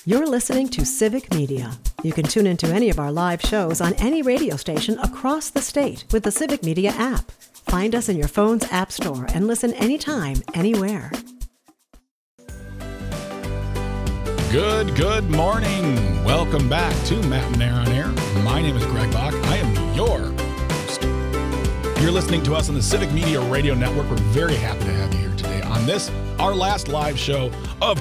You're listening to Civic Media. You can tune into any of our live shows on any radio station across the state with the Civic Media app. Find us in your phone's app store and listen anytime, anywhere. Good morning. Welcome back to Matt and Air on Air. My name is Greg Bach. I am your host. You're listening to us on the Civic Media Radio Network. We're very happy to have you here today on this, our last live show of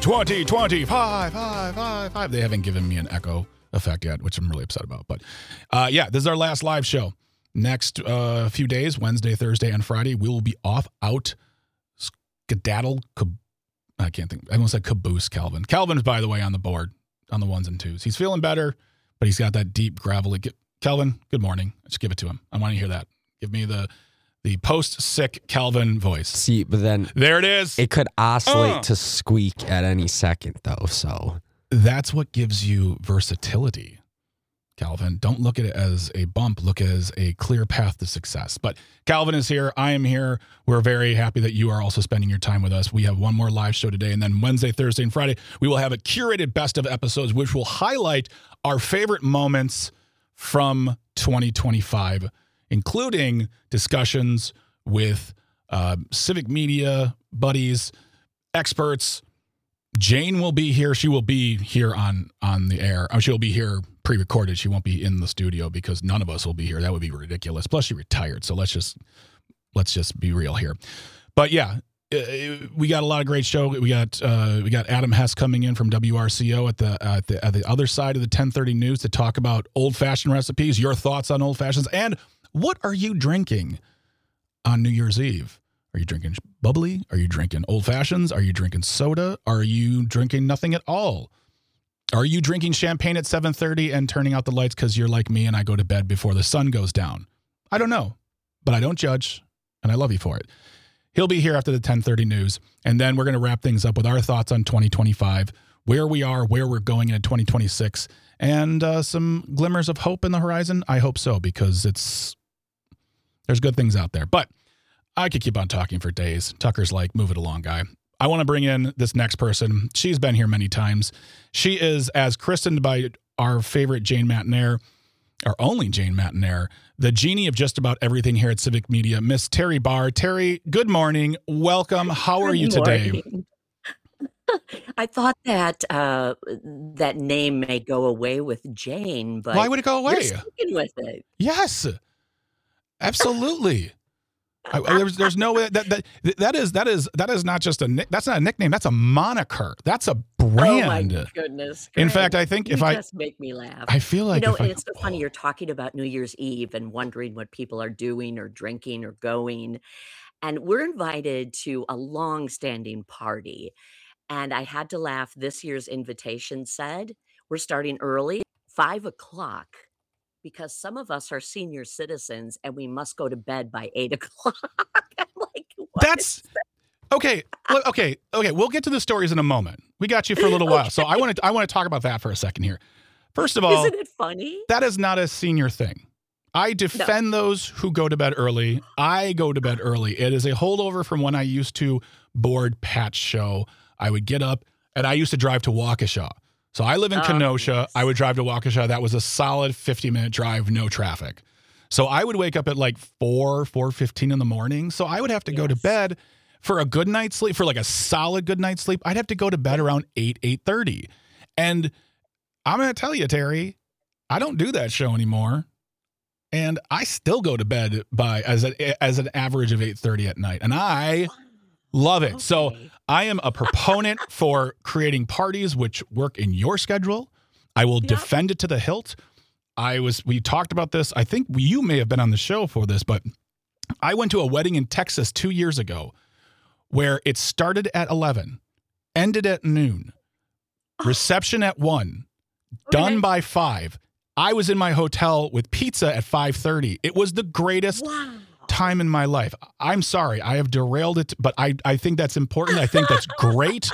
2025. They haven't given me an echo effect yet, which I'm really upset about. But yeah, this is our last live show. Next few days, Wednesday, Thursday, and Friday, we will be out skedaddle. I can't think. I almost said caboose Calvin. Calvin is, by the way, on the board on the ones and twos. He's feeling better, but he's got that deep, gravelly. Calvin, good morning. Just give it to him. I want to hear that. Give me the post-sick Calvin voice. See, but then there it is. It could oscillate to squeak at any second, though. So that's what gives you versatility, Calvin. Don't look at it as a bump. Look at it as a clear path to success. But Calvin is here. I am here. We're very happy that you are also spending your time with us. We have one more live show today, and then Wednesday, Thursday, and Friday, we will have a curated best of episodes, which will highlight our favorite moments from 2025, including discussions with Civic Media buddies, experts. Jane will be here. She will be here on the air. She'll be here pre-recorded. She won't be in the studio because none of us will be here. That would be ridiculous. Plus, she retired. So let's just be real here. But yeah, we got a lot of great show. We got Adam Hess coming in from WRCO at the other side of the 1030 news to talk about old-fashioned recipes, your thoughts on old fashions, and what are you drinking on New Year's Eve? Are you drinking bubbly? Are you drinking old fashions? Are you drinking soda? Are you drinking nothing at all? Are you drinking champagne at 7:30 and turning out the lights because you're like me and I go to bed before the sun goes down? I don't know, but I don't judge, and I love you for it. He'll be here after the 10:30 news, and then we're going to wrap things up with our thoughts on 2025, where we are, where we're going in 2026, and some glimmers of hope in the horizon. I hope so, because there's good things out there. But I could keep on talking for days. Tucker's like, move it along, guy. I want to bring in this next person. She's been here many times. She is, as christened by our favorite Jane Matenaer, our only Jane Matenaer, the genie of just about everything here at Civic Media, Miss Terry Barr. Terry, good morning. Welcome. How are you today? I thought that that name may go away with Jane, but why would it go away? You're sticking with it. Yes, absolutely. There's no way that is not just that's not a nickname. That's a moniker. That's a brand. Oh my goodness! In fact, I think you just make me laugh. I feel like and it's so funny. You're talking about New Year's Eve and wondering what people are doing or drinking or going, and we're invited to a long-standing party. And I had to laugh. This year's invitation said we're starting early, 5:00. Because some of us are senior citizens and we must go to bed by 8:00. I'm like, what? That's okay. Okay. We'll get to the stories in a moment. We got you for a little while. So I want to talk about that for a second here. First of all, isn't it funny? That is not a senior thing. I defend those who go to bed early. I go to bed early. It is a holdover from when I used to board Pat's show. I would get up and I used to drive to Waukesha. So I live in Kenosha. Yes. I would drive to Waukesha. That was a solid 50-minute drive, no traffic. So I would wake up at like 4:15 in the morning. So I would have to go to bed for a good night's sleep, for like a solid good night's sleep. I'd have to go to bed around 8:30. And I'm going to tell you, Terry, I don't do that show anymore. And I still go to bed as an average of 8:30 at night. And I love it. Okay. So I am a proponent for creating parties which work in your schedule. I will defend it to the hilt. We talked about this. I think you may have been on the show for this, but I went to a wedding in Texas 2 years ago where it started at 11, ended at noon, reception at 1, done by 5. I was in my hotel with pizza at 5:30. It was the greatest time in my life. I'm sorry, I have derailed it, but I think that's important. I think that's great.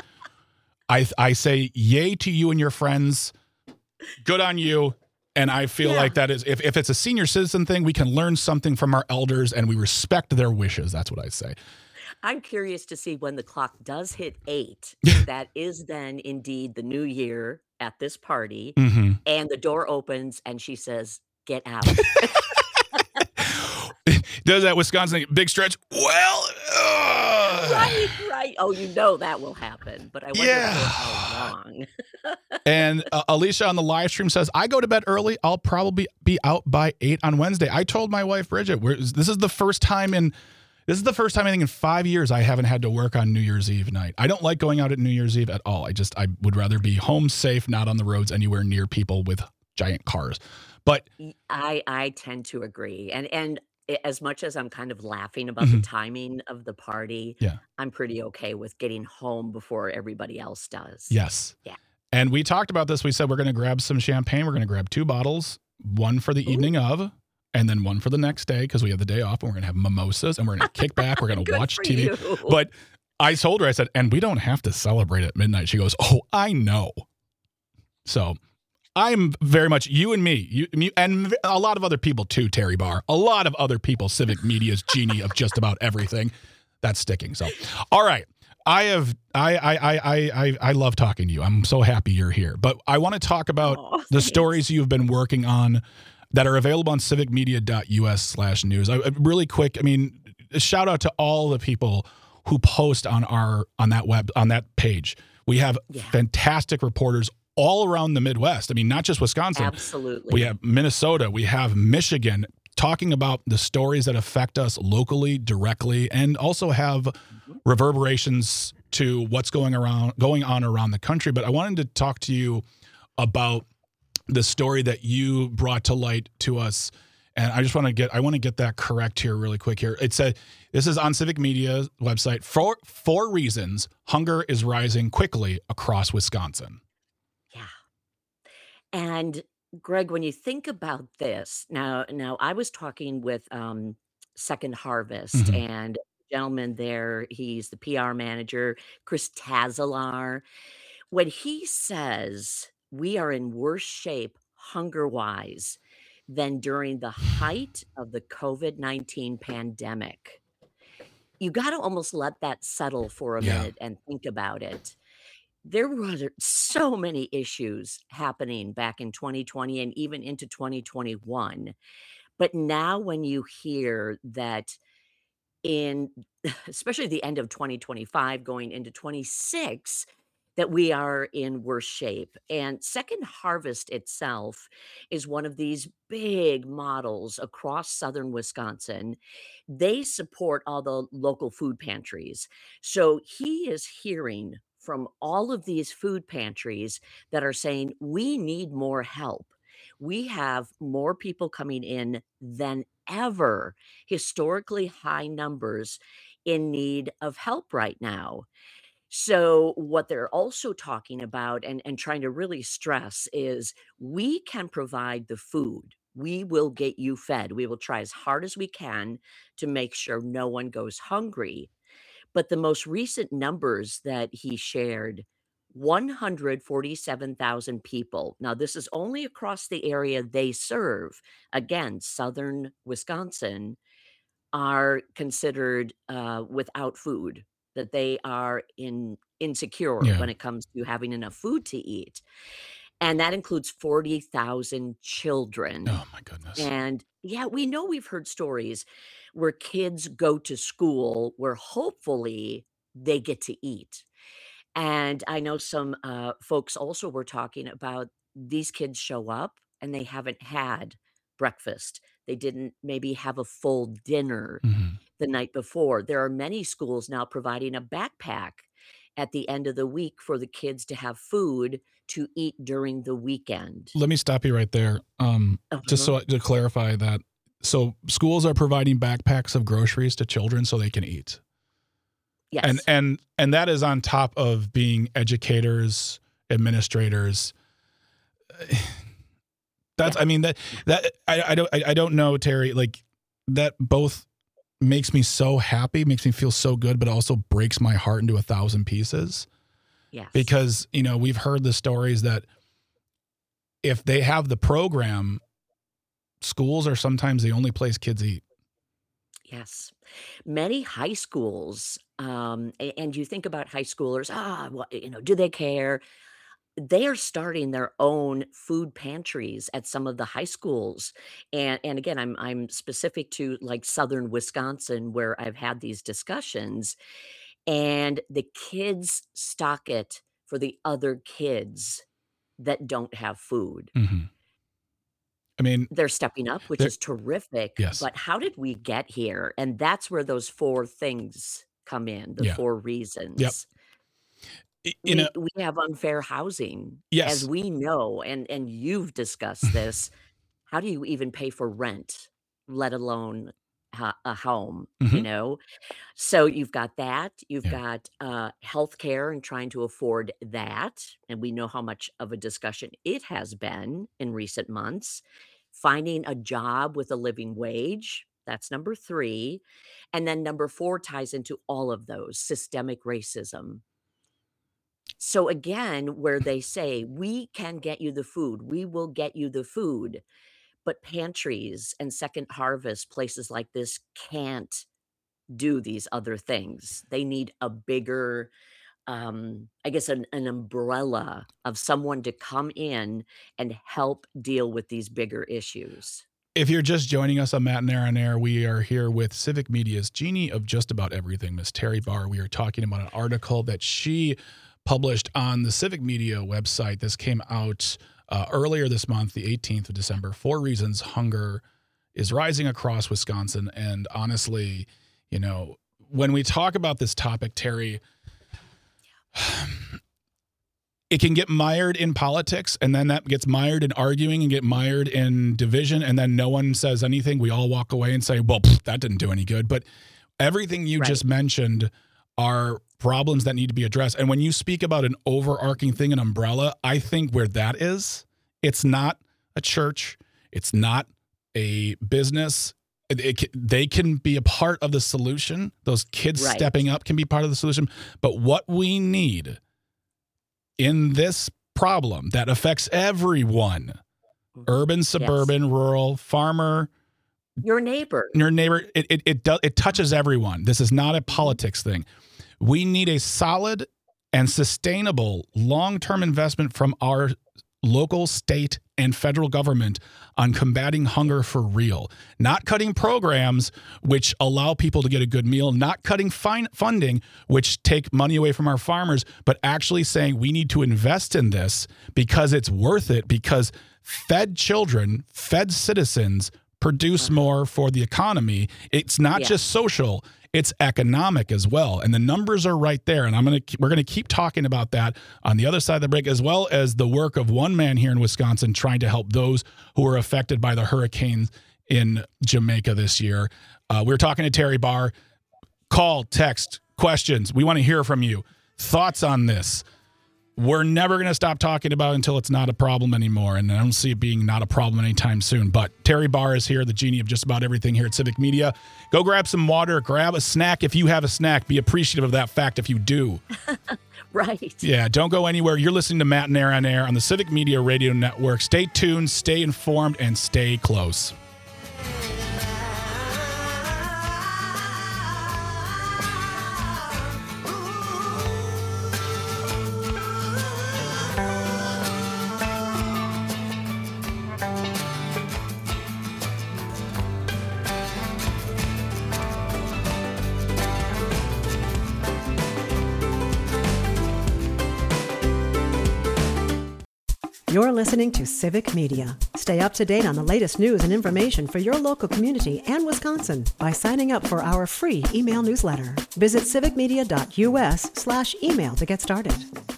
I say yay to you and your friends. Good on you. And I feel like that is, if it's a senior citizen thing, we can learn something from our elders and we respect their wishes. That's what I say. I'm curious to see when the clock does hit 8. That is then indeed the new year at this party, Mm-hmm. and the door opens and she says, "Get out." Does that Wisconsin big stretch? Well, Right, right. Oh, you know that will happen, but I wonder for how yeah. long. And Alicia on the live stream says, I go to bed early. I'll probably be out by 8 on Wednesday. I told my wife, Bridget, this is the first time I think in 5 years I haven't had to work on New Year's Eve night. I don't like going out at New Year's Eve at all. I would rather be home safe, not on the roads anywhere near people with giant cars. But I tend to agree, and as much as I'm kind of laughing about the timing of the party, yeah, I'm pretty okay with getting home before everybody else does. yes. Yeah. And we talked about this. We said we're going to grab some champagne. We're going to grab 2 bottles, one for the evening of, and then one for the next day because we have the day off, and we're going to have mimosas, and we're going to kick back. We're going to Good watch for TV. you. But I told her, I said, and we don't have to celebrate at midnight. She goes, oh, I know. So I'm very much you and me, and a lot of other people too, Terry Barr. A lot of other people, Civic Media's genie of just about everything. That's sticking. So, all right. I love talking to you. I'm so happy you're here. But I want to talk about the Thanks. stories you've been working on that are available on civicmedia.us/news. Really quick, I mean, a shout out to all the people who post on that page. We have fantastic reporters all around the Midwest. I mean, not just Wisconsin. Absolutely. We have Minnesota. We have Michigan talking about the stories that affect us locally, directly, and also have reverberations to what's going on around the country. But I wanted to talk to you about the story that you brought to light to us. And I just want to get that correct here really quick here. It said, this is on Civic Media's website, four reasons hunger is rising quickly across Wisconsin. Yeah. And Greg, when you think about this, now I was talking with Second Harvest Mhm. and the gentleman there, he's the PR manager, Chris Tazalar. When he says we are in worse shape hunger-wise than during the height of the COVID-19 pandemic, you got to almost let that settle for a Yeah. minute and think about it. There were so many issues happening back in 2020 and even into 2021. But now when you hear that in especially the end of 2025 going into 26 that we are in worse shape. And Second Harvest itself is one of these big models across southern Wisconsin. They support all the local food pantries. So he is hearing from all of these food pantries that are saying, we need more help. We have more people coming in than ever, historically high numbers in need of help right now. So, what they're also talking about and trying to really stress is we can provide the food. We will get you fed. We will try as hard as we can to make sure no one goes hungry. But the most recent numbers that he shared 147,000 people. Now, this is only across the area they serve. Again, southern Wisconsin are considered without food, that they are insecure Yeah. when it comes to having enough food to eat. And that includes 40,000 children. Oh my goodness. And yeah, we know we've heard stories where kids go to school where hopefully they get to eat. And I know some folks also were talking about these kids show up and they haven't had breakfast. They didn't maybe have a full dinner Mhm. the night before. There are many schools now providing a backpack at the end of the week for the kids to have food to eat during the weekend. Let me stop you right there. Just Uh-huh. to clarify that. So schools are providing backpacks of groceries to children so they can eat. Yes. And that is on top of being educators, administrators. That's Yeah. I mean that I don't know, Terry, like that both makes me so happy, makes me feel so good, but also breaks my heart into 1,000 pieces Yes. because, we've heard the stories that if they have the program, schools are sometimes the only place kids eat. Yes. Many high schools, and you think about high schoolers, well, do they care? they are starting their own food pantries at some of the high schools. And again, I'm specific to like southern Wisconsin where I've had these discussions, and the kids stock it for the other kids that don't have food. Mhm. I mean, They're stepping up, which there is terrific, yes. but how did we get here? And that's where those 4 things come in, the Yeah. 4 Yep. reasons. You know, We have unfair housing, as yes. we know, and you've discussed this. How do you even pay for rent, let alone a home, you Mhm. know? So you've got that, you've Yeah. got, healthcare and trying to afford that, and we know how much of a discussion it has been in recent months. Finding a job with a living wage, that's number 3, and then number 4 ties into all of those, systemic racism. So again, where they say, "We can get you the food, we will get you the food," but pantries and Second Harvest, places like this can't do these other things. They need a bigger, I guess, an umbrella of someone to come in and help deal with these bigger issues. If you're just joining us on Matt and Aaron Air, we are here with Civic Media's genie of just about everything, Miss Terry Barr. We are talking about an article that she published on the Civic Media website. This came out earlier this month, the 18th of December. 4 reasons hunger is rising across Wisconsin. And honestly, you know, when we talk about this topic, Terry, it can get mired in politics, and then that gets mired in arguing and get mired in division, and then no one says anything. We all walk away and say, well, that didn't do any good. But everything you Right. just mentioned are problems that need to be addressed. And when you speak about an overarching thing, an umbrella, I think where that is, it's not a church. It's not a business. They can be a part of the solution. Those kids Right. stepping up can be part of the solution. But what we need in this problem that affects everyone, urban, suburban, rural, farmer, Your neighbor. your neighbor, it touches everyone. This is not a politics thing. We need a solid and sustainable long-term investment from our local, state, and federal government on combating hunger for real. Not cutting programs which allow people to get a good meal, not cutting funding which take money away from our farmers, but actually saying we need to invest in this because it's worth it, because fed children, fed citizens produce more for the economy. It's not Yeah. just social, it's economic as well. And the numbers are right there. And we're going to keep talking about that on the other side of the break, as well as the work of one man here in Wisconsin trying to help those who were affected by the hurricanes in Jamaica this year. We're talking to Terry Barr. Call, text, questions. We want to hear from you. Thoughts on this. We're never going to stop talking about it until it's not a problem anymore. And I don't see it being not a problem anytime soon. But Terry Barr is here, the genie of just about everything here at Civic Media. Go grab some water, grab a snack if you have a snack. Be appreciative of that fact if you do. Right. Yeah, don't go anywhere. You're listening to Matt and Aaron on Air on the Civic Media Radio Network. Stay tuned, stay informed, and stay close. You're listening to Civic Media. Stay up to date on the latest news and information for your local community and Wisconsin by signing up for our free email newsletter. Visit civicmedia.us/email to get started.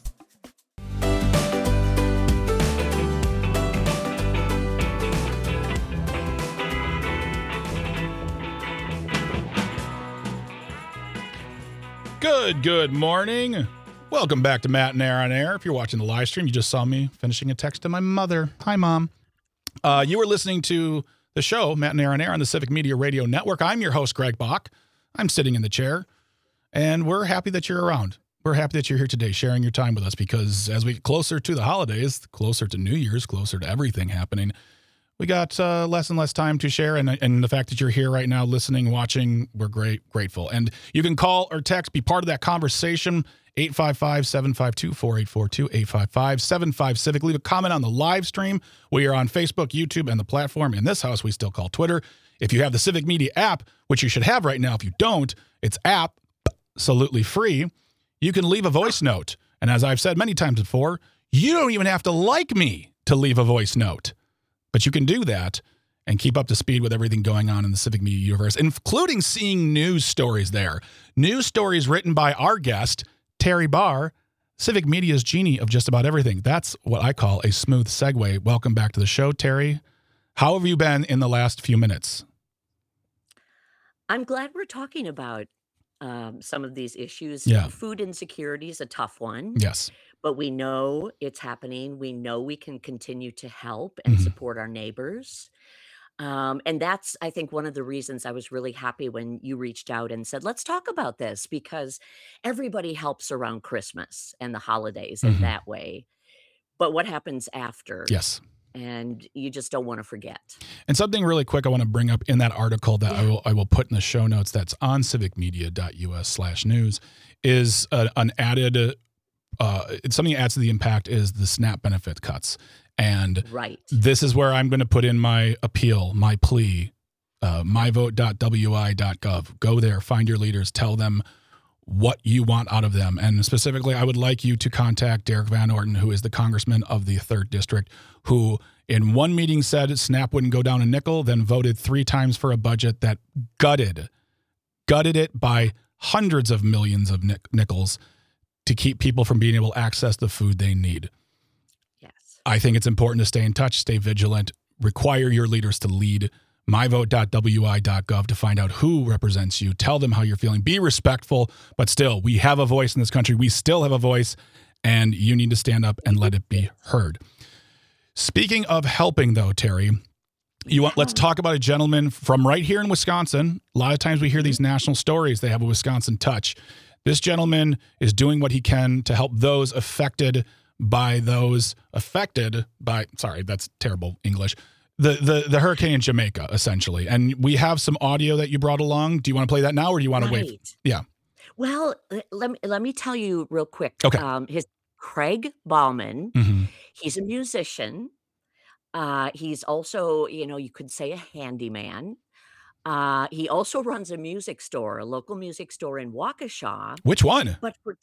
Good morning. Welcome back to Matt and Aaron on Air. If you're watching the live stream, you just saw me finishing a text to my mother. Hi, Mom. You were listening to the show, Matt and Aaron on Air, on the Civic Media Radio Network. I'm your host, Greg Bach. I'm sitting in the chair, and we're happy that you're around. We're happy that you're here today sharing your time with us, because as we get closer to the holidays, closer to New Year's, closer to everything happening, we got less and less time to share. And the fact that you're here right now, listening, watching, we're grateful. And you can call or text, be part of that conversation, 855-752-4842, 855-75-CIVIC. Leave a comment on the live stream. We are on Facebook, YouTube, and the platform in this house we still call Twitter. If you have the Civic Media app, which you should have right now, if you don't, it's absolutely free. You can leave a voice note. And as I've said many times before, you don't even have to like me to leave a voice note. But you can do that and keep up to speed with everything going on in the Civic Media universe, including seeing news stories there. News stories written by our guest, Terry Barr, Civic Media's genie of just about everything. That's what I call a smooth segue. Welcome back to the show, Terry. How have you been in the last few minutes? I'm glad we're talking about some of these issues. Yeah. Food insecurity is a tough one, Yes. but we know it's happening. We know we can continue to help and support our neighbors. And that's, I think, one of the reasons I was really happy when you reached out and said, let's talk about this, because everybody helps around Christmas and the holidays in that way. But what happens after? Yes. And you just don't want to forget. And something really quick I want to bring up in that article that I will put in the show notes that's on civicmedia.us/news is an added, something that adds to the impact is the SNAP benefit cuts. And this is where I'm going to put in my appeal, my plea, myvote.wi.gov. Go there, find your leaders, tell them what you want out of them. And specifically, I would like you to contact Derek Van Orton, who is the congressman of the 3rd District, who in one meeting said SNAP wouldn't go down a nickel, then voted 3 times for a budget that gutted it by hundreds of millions of nickels to keep people from being able to access the food they need. I think it's important to stay in touch, stay vigilant, require your leaders to lead. Myvote.wi.gov to find out who represents you. Tell them how you're feeling. Be respectful, but still, we have a voice in this country. We still have a voice, and you need to stand up and let it be heard. Speaking of helping, though, Terry, let's talk about a gentleman from right here in Wisconsin. A lot of times we hear these national stories. They have a Wisconsin touch. This gentleman is doing what he can to help those affected by, sorry, that's terrible English, the hurricane in Jamaica, essentially. And we have some audio that you brought along. Do you want to play that now, or do you want to wait? Yeah. Well, let me tell you real quick. Okay. His Craig Bauman, he's a musician. He's also, you could say a handyman. He also runs a music store, a local music store in Waukesha. Which one? But for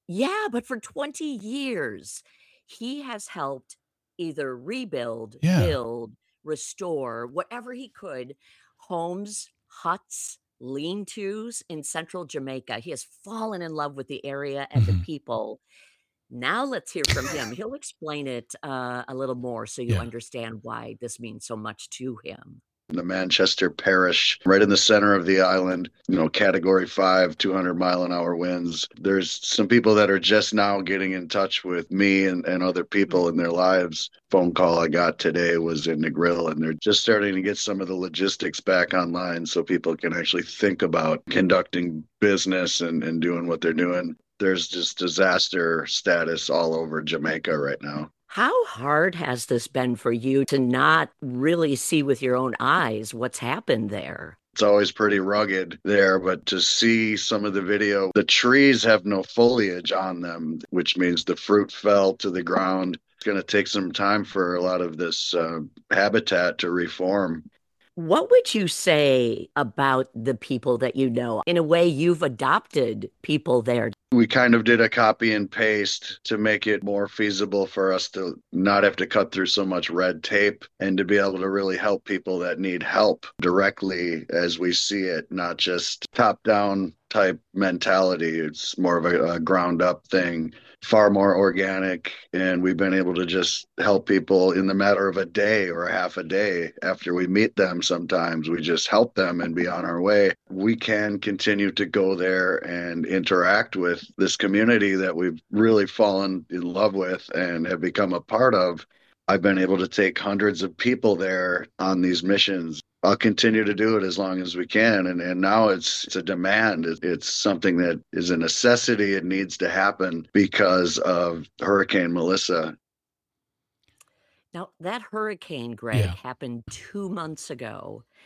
20 years, he has helped either rebuild, build, restore, whatever he could, homes, huts, lean-tos in central Jamaica. He has fallen in love with the area and the people. Now let's hear from him. He'll explain it a little more so you understand why this means so much to him. The Manchester Parish, right in the center of the island, Category 5, 200-mile-an-hour winds. There's some people that are just now getting in touch with me and other people in their lives. Phone call I got today was in Negril, and they're just starting to get some of the logistics back online so people can actually think about conducting business and doing what they're doing. There's just disaster status all over Jamaica right now. How hard has this been for you to not really see with your own eyes what's happened there? It's always pretty rugged there, but to see some of the video, the trees have no foliage on them, which means the fruit fell to the ground. It's going to take some time for a lot of this habitat to reform. What would you say about the people that you know? In a way, you've adopted people there. We kind of did a copy and paste to make it more feasible for us to not have to cut through so much red tape and to be able to really help people that need help directly as we see it, not just top-down type mentality. It's more of a ground-up thing, far more organic, and we've been able to just help people in the matter of a day or a half a day after we meet them. Sometimes we just help them and be on our way. We can continue to go there and interact with this community that we've really fallen in love with and have become a part of. I've been able to take hundreds of people there on these missions. I'll continue to do it as long as we can. And now it's a demand. It's something that is a necessity. It needs to happen because of Hurricane Melissa. Now, that hurricane, Greg, happened 2 months ago.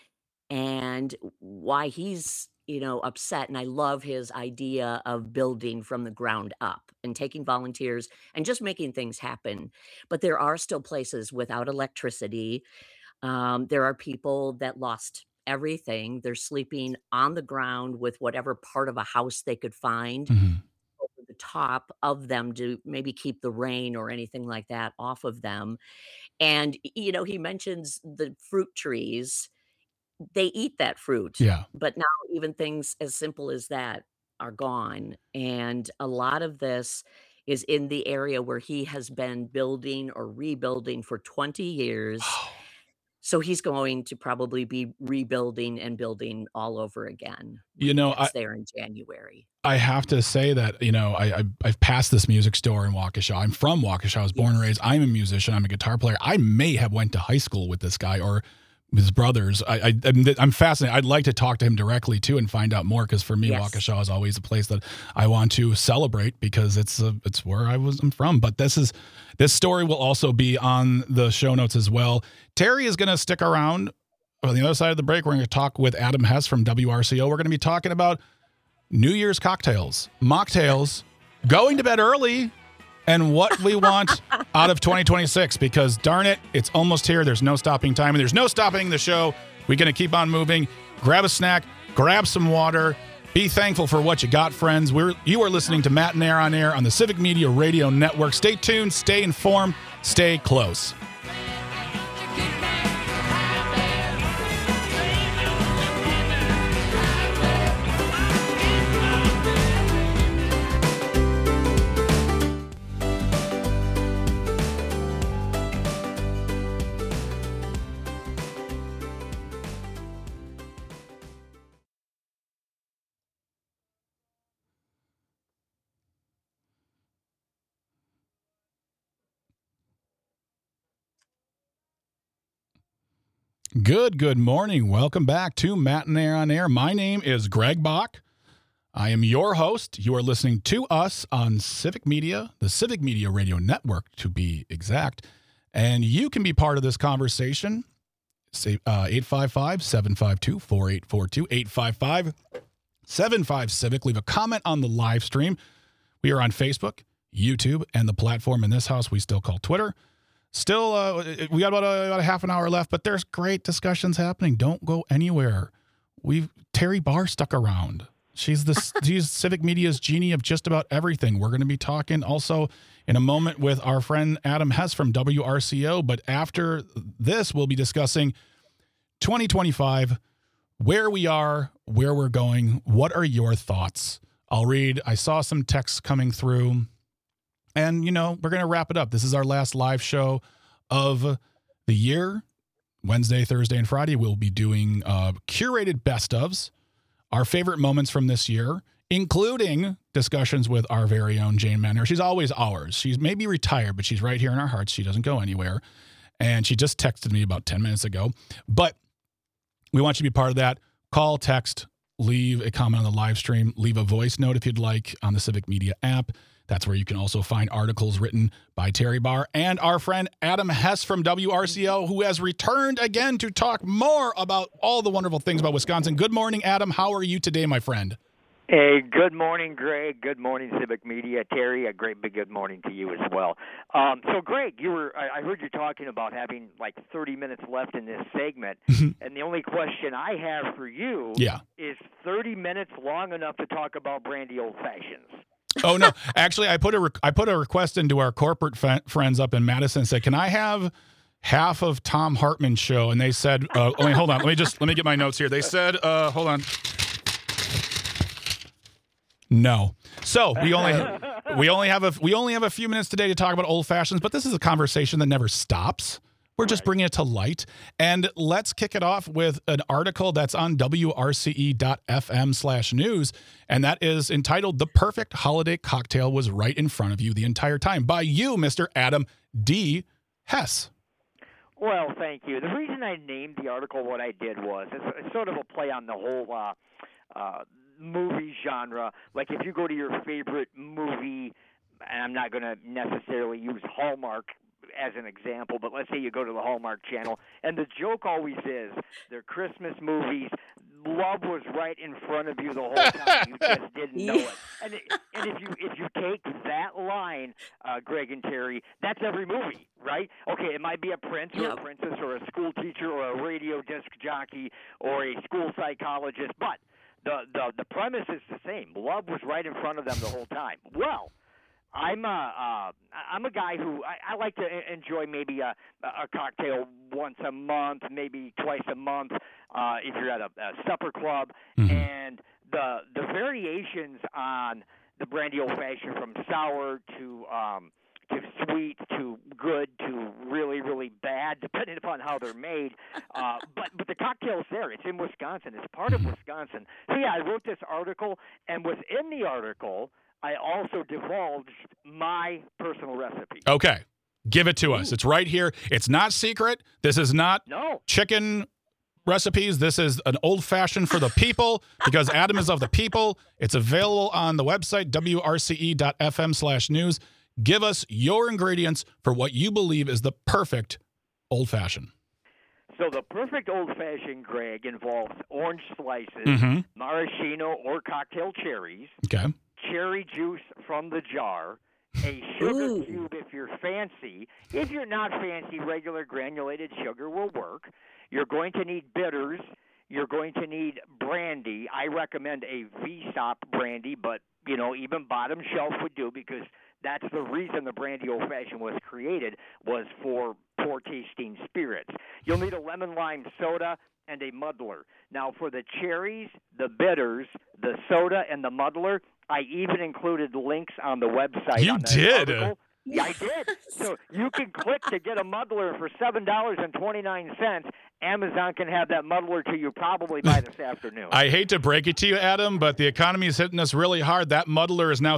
and why he's, upset. And I love his idea of building from the ground up and taking volunteers and just making things happen. But there are still places without electricity. There are people that lost everything. They're sleeping on the ground with whatever part of a house they could find Mhm. over the top of them to maybe keep the rain or anything like that off of them. And, he mentions the fruit trees. They eat that fruit, Yeah. but now even things as simple as that are gone. And a lot of this is in the area where he has been building or rebuilding for 20 years. So he's going to probably be rebuilding and building all over again when You he know, gets there in January. I have to say that, I've passed this music store in Waukesha. I'm from Waukesha. I was born and Yes. raised. I'm a musician. I'm a guitar player. I may have went to high school with this guy or his brothers. I'm fascinated. I'd like to talk to him directly too and find out more, because for me, Yes. Waukesha is always a place that I want to celebrate because it's where I'm from. But this story will also be on the show notes as well. Terry is going to stick around. On the other side of the break, we're going to talk with Adam Hess from WRCO. We're going to be talking about New Year's cocktails, mocktails, going to bed early, and what we want out of 2026, because darn it, it's almost here. There's no stopping time, and there's no stopping the show. We're going to keep on moving. Grab a snack, grab some water. Be thankful for what you got, friends. You are listening to Matt and Air on Air on the Civic Media Radio Network. Stay tuned, stay informed, stay close. Good morning. Welcome back to Matt and Air on Air. My name is Greg Bach. I am your host. You are listening to us on Civic Media, the Civic Media Radio Network to be exact. And you can be part of this conversation. Say 855-752-4842, 855-75-CIVIC. Leave a comment on the live stream. We are on Facebook, YouTube, and the platform in this house we still call Twitter. Still, we got about a half an hour left, but there's great discussions happening. Don't go anywhere. Terry Barr stuck around. She's Civic Media's genie of just about everything. We're going to be talking also in a moment with our friend Adam Hess from WRCO. But after this, we'll be discussing 2025, where we are, where we're going. What are your thoughts? I saw some texts coming through. And, we're going to wrap it up. This is our last live show of the year. Wednesday, Thursday, and Friday, we'll be doing curated best ofs, our favorite moments from this year, including discussions with our very own Jane Manner. She's always ours. She's maybe retired, but she's right here in our hearts. She doesn't go anywhere. And she just texted me about 10 minutes ago. But we want you to be part of that. Call, text, leave a comment on the live stream, leave a voice note if you'd like on the Civic Media app. That's where you can also find articles written by Terry Barr and our friend Adam Hess from WRCO, who has returned again to talk more about all the wonderful things about Wisconsin. Good morning, Adam. How are you today, my friend? Hey, good morning, Greg. Good morning, Civic Media. Terry, a great big good morning to you as well. So, Greg, I heard you talking about having like 30 minutes left in this segment, and the only question I have for you is 30 minutes long enough to talk about brandy old fashions? Oh, no. Actually, I put a request into our corporate friends up in Madison and said, can I have half of Tom Hartman's show? And they said, hold on. Let me get my notes here. They said, hold on. No. So we only have a few minutes today to talk about old fashions, but this is a conversation that never stops. We're just bringing it to light. And let's kick it off with an article that's on wrce.fm/news. And that is entitled, "The Perfect Holiday Cocktail Was Right in Front of You the Entire Time," by you, Mr. Adam D. Hess. Well, thank you. The reason I named the article what I did was it's sort of a play on the whole movie genre. Like if you go to your favorite movie, and I'm not going to necessarily use Hallmark as an example, but let's say you go to the Hallmark Channel, and the joke always is their Christmas movies. Love was right in front of you the whole time. You just didn't know it. And if you take that line, Greg and Terry, that's every movie, right? Okay, it might be a prince or a princess or a school teacher or a radio disc jockey or a school psychologist, but the premise is the same. Love was right in front of them the whole time. Well, I'm a guy who I like to enjoy maybe a cocktail once a month, maybe twice a month, if you're at a supper club. Mm-hmm. And the variations on the brandy old fashioned, from sour to sweet to good to really, really bad, depending upon how they're made. But the cocktail's there. It's in Wisconsin. It's part of Wisconsin. So yeah, I wrote this article, and within the article, I also divulged my personal recipe. Okay. Give it to us. It's right here. It's not secret. This is not chicken recipes. This is an old-fashioned for the people, because Adam is of the people. It's available on the website, wrce.fm/news. Give us your ingredients for what you believe is the perfect old-fashioned. So the perfect old-fashioned, Greg, involves orange slices, maraschino or cocktail cherries, okay, cherry juice from the jar, a sugar cube if you're fancy. If you're not fancy, regular granulated sugar will work. You're going to need bitters. You're going to need brandy. I recommend a VSOP brandy, but, even bottom shelf would do, because that's the reason the brandy old-fashioned was created, was for poor-tasting spirits. You'll need a lemon-lime soda and a muddler. Now, for the cherries, the bitters, the soda, and the muddler, I even included links on the website. You did? Article. Yeah, I did. So you can click to get a muddler for $7.29. Amazon can have that muddler to you probably by this afternoon. I hate to break it to you, Adam, but the economy is hitting us really hard. That muddler is now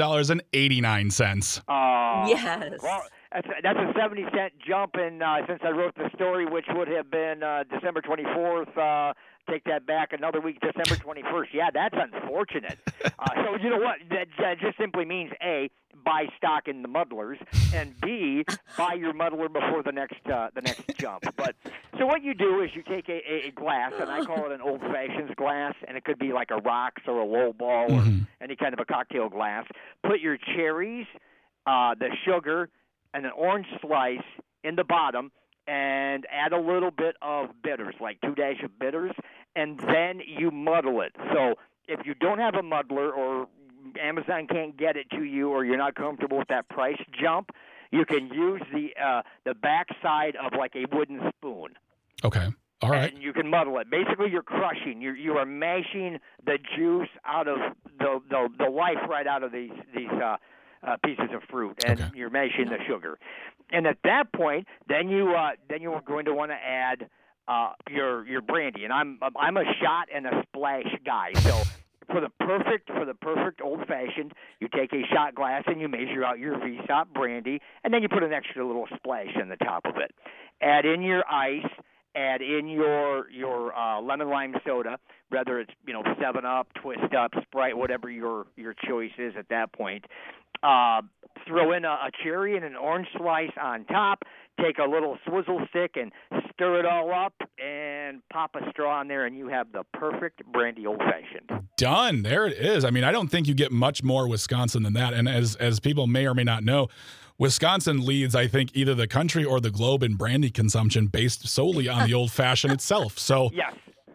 $7.89. Yes. Well, that's a 70-cent jump since I wrote the story, which would have been December 24th. Take that back another week, December 21st. Yeah, that's unfortunate. So you know what? That just simply means, A, buy stock in the muddlers, and B, buy your muddler before the next jump. But so what you do is you take a glass, and I call it an old-fashioned glass, and it could be like a rocks or a low ball or any kind of a cocktail glass. Put your cherries, the sugar, and an orange slice in the bottom, and add a little bit of bitters, like 2 dash of bitters, and then you muddle it. So if you don't have a muddler, or Amazon can't get it to you, or you're not comfortable with that price jump, you can use the back side of like a wooden spoon. Okay. All right. And you can muddle it. Basically, you're crushing. You are mashing the juice out of the life right out of these pieces of fruit, and you're mashing the sugar. And at that point, then you are going to want to add your brandy. And I'm a shot and a splash guy. So for the perfect old fashioned, you take a shot glass and you measure out your VSOP brandy, and then you put an extra little splash in the top of it. Add in your ice. Add in your lemon lime soda, whether it's 7-Up, Twist Up, Sprite, whatever your choice is at that point. Throw in a cherry and an orange slice on top. Take a little swizzle stick and stir it all up, and pop a straw in there, and you have the perfect brandy old-fashioned. Done. There it is. I mean, I don't think you get much more Wisconsin than that. And as people may or may not know, Wisconsin leads, I think, either the country or the globe in brandy consumption based solely on the old-fashioned itself. So, yes.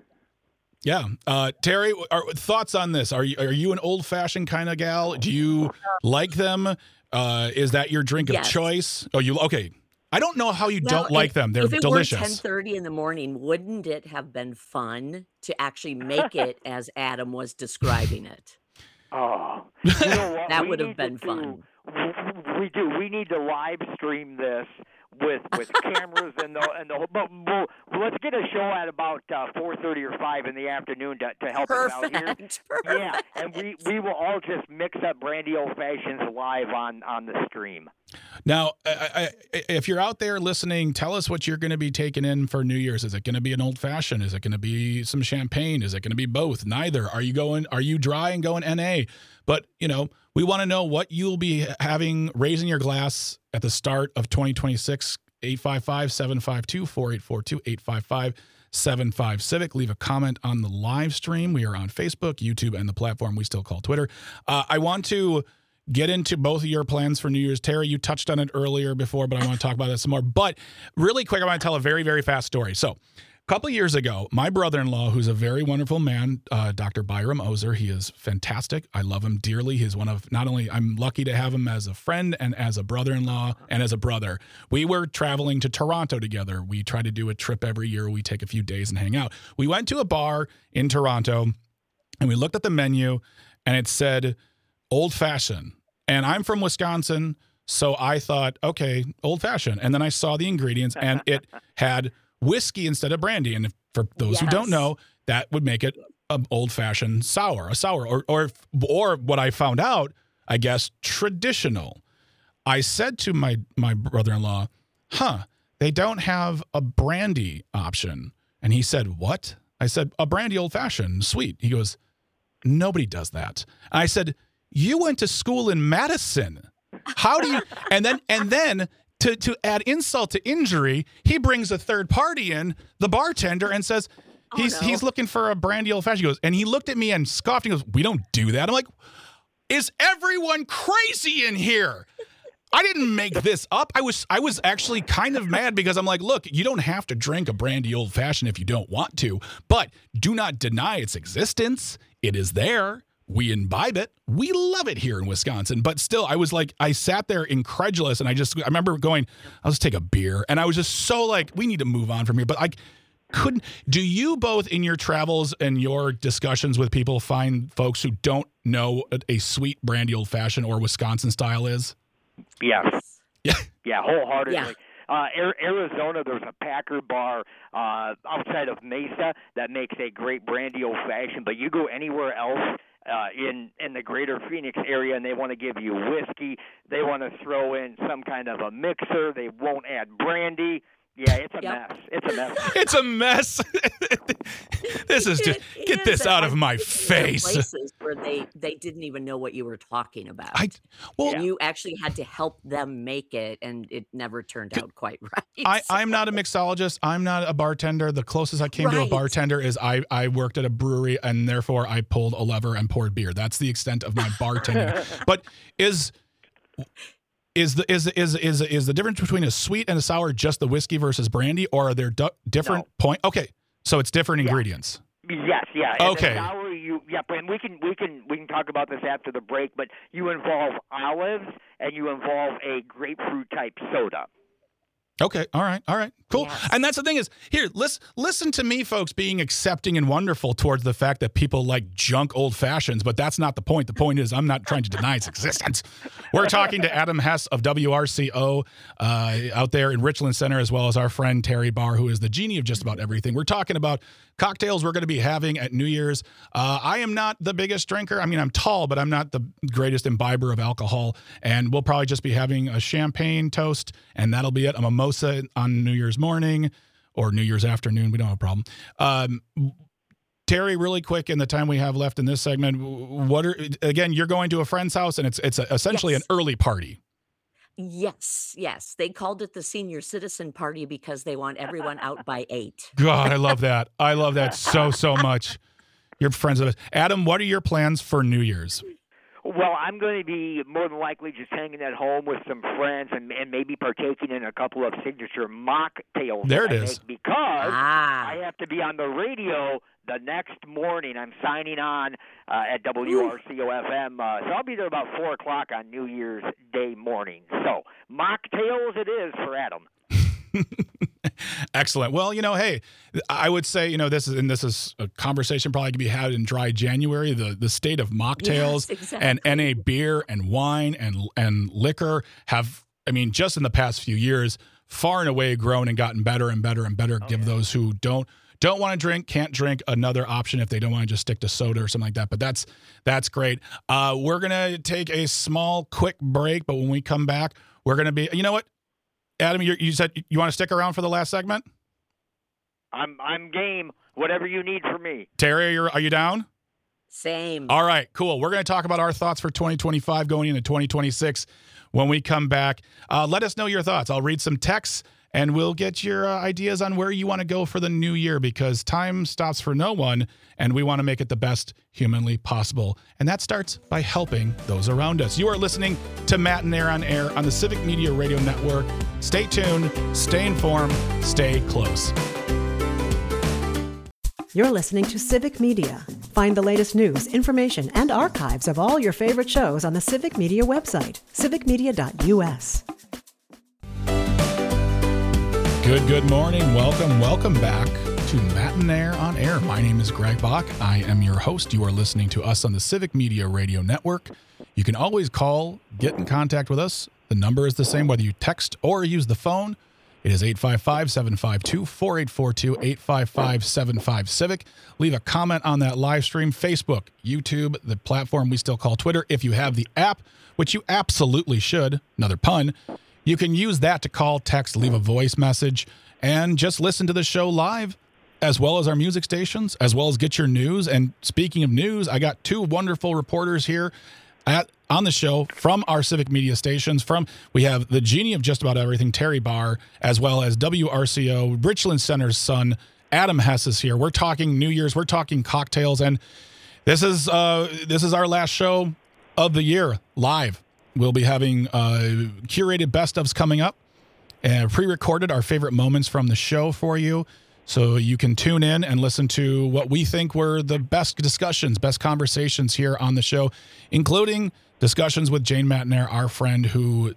Yeah. Terry, thoughts on this? Are you an old-fashioned kind of gal? Do you like them? Is that your drink of choice? Oh, okay. I don't know how you don't like them. They're delicious. If it were 10:30 in the morning, wouldn't it have been fun to actually make it as Adam was describing it? Oh, you know what? That would have been fun. We do. We need to live stream this with cameras and the whole. But let's get a show at about 4:30 or 5 in the afternoon to help us out here. Perfect. Yeah, and we will all just mix up brandy old fashions live on the stream. Now, if you're out there listening, tell us what you're going to be taking in for New Year's. Is it going to be an old fashioned? Is it going to be some champagne? Is it going to be both? Neither. Are you dry and going NA? But, we want to know what you'll be having, raising your glass at the start of 2026, 855-752-4842, 855-75-CIVIC. Leave a comment on the live stream. We are on Facebook, YouTube, and the platform we still call Twitter. I want to get into both of your plans for New Year's. Terry, you touched on it earlier before, but I want to talk about that some more. But really quick, I want to tell a very, very fast story. So a couple of years ago, my brother-in-law, who's a very wonderful man, Dr. Byram Ozer, he is fantastic. I love him dearly. He's one of, not only, I'm lucky to have him as a friend and as a brother-in-law and as a brother. We were traveling to Toronto together. We try to do a trip every year. We take a few days and hang out. We went to a bar in Toronto, and we looked at the menu, and it said old-fashioned. And I'm from Wisconsin, so I thought, okay, old-fashioned. And then I saw the ingredients, and it had whiskey instead of brandy. And for those who don't know, that would make it an old-fashioned sour, a sour, or what I found out, I guess, traditional. I said to my brother-in-law, they don't have a brandy option. And he said, what? I said, a brandy old-fashioned, sweet. He goes, nobody does that. And I said, you went to school in Madison. How do you? And then to add insult to injury, he brings a third party in, the bartender, and says he's looking for a brandy old fashioned. He goes, and he looked at me and scoffed. He goes, we don't do that. I'm like, is everyone crazy in here? I didn't make this up. I was actually kind of mad because I'm like, look, you don't have to drink a brandy old fashioned if you don't want to, but do not deny its existence. It is there. We imbibe it. We love it here in Wisconsin. But still, I was like, I sat there incredulous, and I remember going, I'll just take a beer. And I was just so like, we need to move on from here. But I couldn't. Do you both in your travels and your discussions with people find folks who don't know a sweet brandy old fashioned or Wisconsin style is? Yes. Yeah. Yeah, wholeheartedly. Yeah. Arizona, there's a Packer bar outside of Mesa that makes a great brandy old fashioned. But you go anywhere else in the greater Phoenix area, and they want to give you whiskey. They want to throw in some kind of a mixer. They won't add brandy. Yeah, it's a mess. It's a mess. It's a mess. This is just get this out of my face. Places where they didn't even know what you were talking about. And you actually had to help them make it, and it never turned out quite right. I'm not a mixologist. I'm not a bartender. The closest I came to a bartender is I worked at a brewery, and therefore I pulled a lever and poured beer. That's the extent of my bartending. But is the difference between a sweet and a sour just the whiskey versus brandy, or are there different point? Okay, so it's different ingredients. Yes, yeah. And okay. The sour, and we can talk about this after the break, but you involve olives and you involve a grapefruit type soda. Okay. All right. Cool. Yes. And that's the thing is, here, listen to me, folks, being accepting and wonderful towards the fact that people like junk old fashions, but that's not the point. The point is, I'm not trying to deny its existence. We're talking to Adam Hess of WRCO out there in Richland Center, as well as our friend Terry Barr, who is the genie of just about everything. We're talking about cocktails we're going to be having at New Year's. I am not the biggest drinker. I mean, I'm tall, but I'm not the greatest imbiber of alcohol. And we'll probably just be having a champagne toast, and that'll be it. A mimosa on New Year's morning or New Year's afternoon. We don't have a problem. Terry, really quick in the time we have left in this segment, again, you're going to a friend's house, and it's essentially an early party. Yes. They called it the senior citizen party because they want everyone out by 8. God, I love that. I love that so much. You're friends with us. Adam, what are your plans for New Year's? Well, I'm going to be more than likely just hanging at home with some friends and maybe partaking in a couple of signature mocktails. There it is. Because I have to be on the radio the next morning. I'm signing on at WRCO-FM. So I'll be there about 4 o'clock on New Year's Day morning. So mocktails it is for Adam. Excellent. Well, hey, I would say, this is a conversation probably to be had in dry January. The state of mocktails and NA beer and wine and liquor have, just in the past few years, far and away grown and gotten better and better and better. Give those who don't want to drink, can't drink, another option if they don't want to just stick to soda or something like that. But that's great. We're going to take a small, quick break. But when we come back, we're going to be, you know what? Adam, you said you want to stick around for the last segment? I'm game. Whatever you need from me. Terry, are you down? Same. All right, cool. We're going to talk about our thoughts for 2025 going into 2026 when we come back. Let us know your thoughts. I'll read some texts, and we'll get your ideas on where you want to go for the new year, because time stops for no one, and we want to make it the best humanly possible. And that starts by helping those around us. You are listening to Matt and Air on Air on the Civic Media Radio Network. Stay tuned, stay informed, stay close. You're listening to Civic Media. Find the latest news, information, and archives of all your favorite shows on the Civic Media website, civicmedia.us. Good morning. Welcome back to Matt and Air on Air. My name is Greg Bach. I am your host. You are listening to us on the Civic Media Radio Network. You can always call, get in contact with us. The number is the same whether you text or use the phone. It is 855-752-4842, 855-75-CIVIC. Leave a comment on that live stream, Facebook, YouTube, the platform we still call Twitter. If you have the app, which you absolutely should, another pun, you can use that to call, text, leave a voice message, and just listen to the show live, as well as our music stations, as well as get your news. And speaking of news, I got two wonderful reporters here on the show from our Civic Media stations. We have the genie of just about everything, Terry Barr, as well as WRCO, Richland Center's son, Adam Hess is here. We're talking New Year's, we're talking cocktails, and this is our last show of the year live. We'll be having curated best ofs coming up and pre-recorded our favorite moments from the show for you. So you can tune in and listen to what we think were the best discussions, best conversations here on the show, including discussions with Jane Matnair, our friend who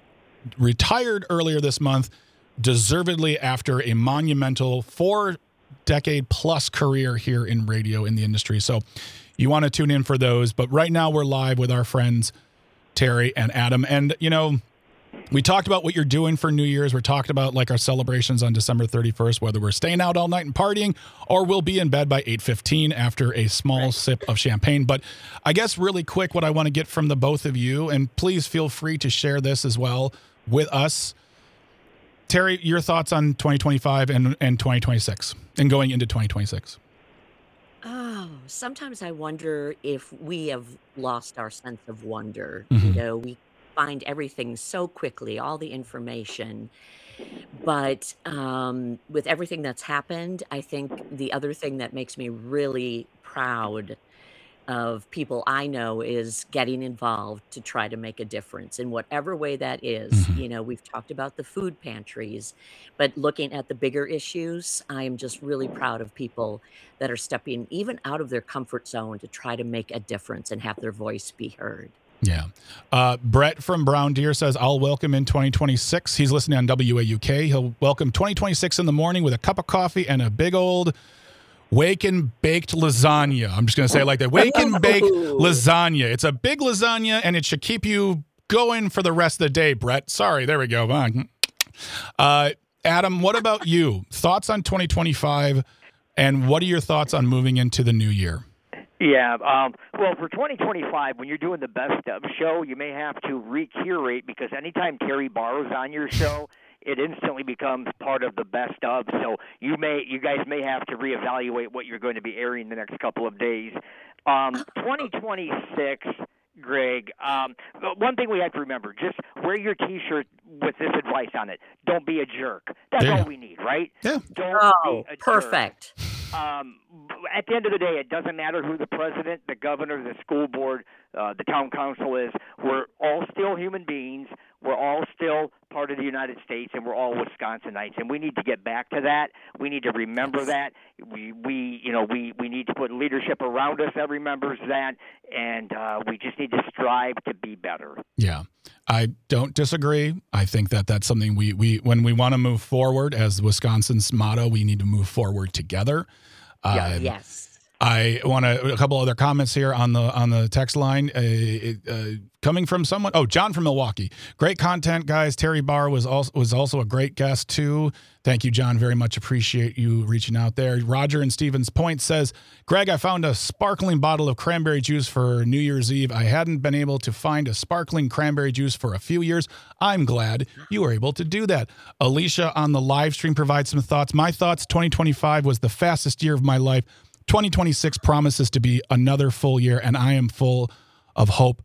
retired earlier this month, deservedly after a monumental 4-decade-plus career here in radio in the industry. So you want to tune in for those. But right now we're live with our friends Terry and Adam. And, you know, we talked about what you're doing for New Year's. We're talking about like our celebrations on December 31st, whether we're staying out all night and partying or we'll be in bed by 8:15 after a small sip of champagne. But I guess really quick, what I want to get from the both of you, and please feel free to share this as well with us. Terry, your thoughts on 2025 and 2026 and going into 2026. Oh, sometimes I wonder if we have lost our sense of wonder. Mm-hmm. You know, we find everything so quickly, all the information. But with everything that's happened, I think the other thing that makes me really proud of people I know is getting involved to try to make a difference in whatever way that is. Mhm. You know, we've talked about the food pantries, but looking at the bigger issues, I am just really proud of people that are stepping even out of their comfort zone to try to make a difference and have their voice be heard. Yeah. Brett from Brown Deer says, I'll welcome in 2026. He's listening on WAUK. He'll welcome 2026 in the morning with a cup of coffee and a big old wake and baked lasagna. I'm just going to say it like that. Wake and baked lasagna. It's a big lasagna, and it should keep you going for the rest of the day, Brett. Sorry. There we go. Adam, what about you? Thoughts on 2025, and what are your thoughts on moving into the new year? Yeah, well, for 2025, when you're doing the best of show, you may have to re-curate, because anytime Terry Barr is on your show, it instantly becomes part of the best of. So you guys may have to reevaluate what you're going to be airing the next couple of days. 2026, Greg, one thing we have to remember, just wear your T-shirt with this advice on it. Don't be a jerk. That's all we need, right? Yeah. Don't be a Perfect. jerk. At the end of the day, it doesn't matter who the president, the governor, the school board, the town council is. We're all still human beings. We're all still part of the United States, and we're all Wisconsinites. And we need to get back to that. We need to remember that. We need to put leadership around us that remembers that, and we just need to strive to be better. Yeah, I don't disagree. I think that that's something we when we want to move forward, as Wisconsin's motto, we need to move forward together. Yes. I want a couple other comments here on the text line. Coming from someone, John from Milwaukee. Great content, guys. Terry Barr was also a great guest too. Thank you, John. Very much appreciate you reaching out there. Roger in Stevens Point says, Greg, I found a sparkling bottle of cranberry juice for New Year's Eve. I hadn't been able to find a sparkling cranberry juice for a few years. I'm glad you were able to do that. Alicia on the live stream provides some thoughts. My thoughts, 2025 was the fastest year of my life. 2026 promises to be another full year, and I am full of hope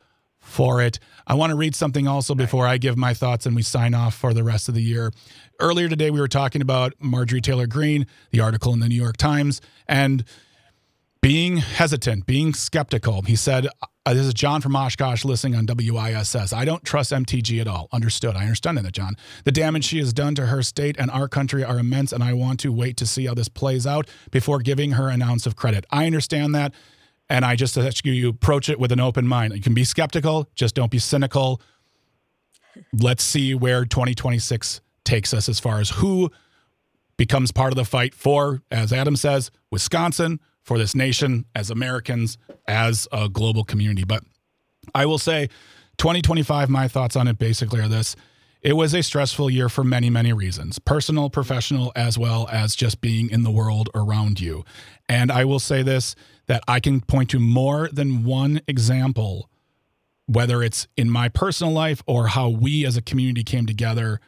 for it. I want to read something also before I give my thoughts and we sign off for the rest of the year. Earlier today, we were talking about Marjorie Taylor Greene, the article in the New York Times, and being hesitant, being skeptical. He said, this is John from Oshkosh listening on WISS. I don't trust MTG at all. Understood. I understand that, John. The damage she has done to her state and our country are immense, and I want to wait to see how this plays out before giving her an ounce of credit. I understand that, and I just ask you approach it with an open mind. You can be skeptical, just don't be cynical. Let's see where 2026 takes us as far as who becomes part of the fight for, as Adam says, Wisconsin, for this nation, as Americans, as a global community. But I will say 2025, my thoughts on it basically are this. It was a stressful year for many, many reasons, personal, professional, as well as just being in the world around you. And I will say this, that I can point to more than one example, whether it's in my personal life or how we as a community came together,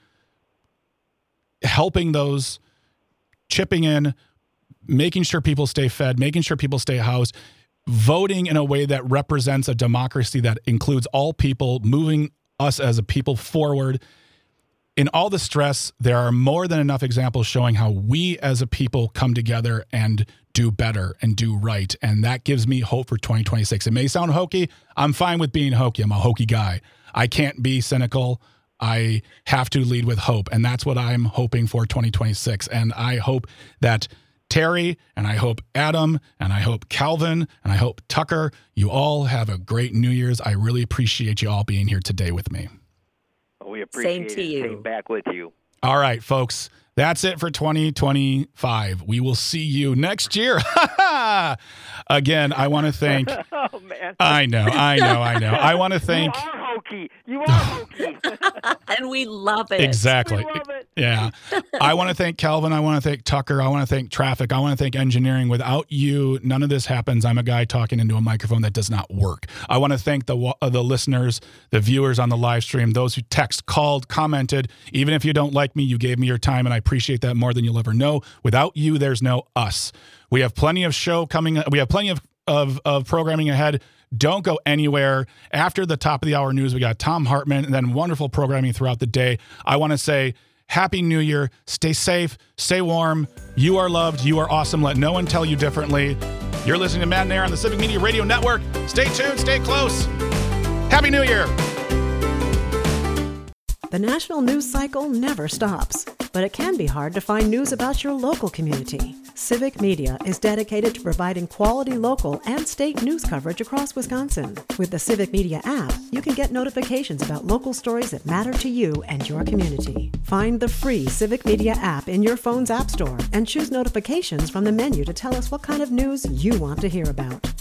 helping those, chipping in, making sure people stay fed, making sure people stay housed, voting in a way that represents a democracy that includes all people, moving us as a people forward. In all the stress, there are more than enough examples showing how we as a people come together and do better and do right. And that gives me hope for 2026. It may sound hokey. I'm fine with being hokey. I'm a hokey guy. I can't be cynical. I have to lead with hope. And that's what I'm hoping for 2026. And I hope that Terry, and I hope Adam, and I hope Calvin, and I hope Tucker, you all have a great New Year's. I really appreciate you all being here today with me. We appreciate Same to you. Same back with you. All right, folks. That's it for 2025. We will see you next year. Again, I want to thank... Oh, man. I know. I want to thank... You are hokey. And we love it. Exactly. We love it. Yeah. I want to thank Calvin. I want to thank Tucker. I want to thank traffic. I want to thank engineering. Without you, none of this happens. I'm a guy talking into a microphone that does not work. I want to thank the listeners, the viewers on the live stream, those who text, called, commented. Even if you don't like me, you gave me your time, and I appreciate that more than you'll ever know. Without you, there's no us. We have plenty of show coming. We have plenty of programming ahead. Don't go anywhere. After the top of the hour news, we got Tom Hartman and then wonderful programming throughout the day. I want to say Happy New Year. Stay safe. Stay warm. You are loved. You are awesome. Let no one tell you differently. You're listening to Matt and Aaron on the Civic Media Radio Network. Stay tuned. Stay close. Happy New Year. The national news cycle never stops, but it can be hard to find news about your local community. Civic Media is dedicated to providing quality local and state news coverage across Wisconsin. With the Civic Media app, you can get notifications about local stories that matter to you and your community. Find the free Civic Media app in your phone's app store and choose notifications from the menu to tell us what kind of news you want to hear about.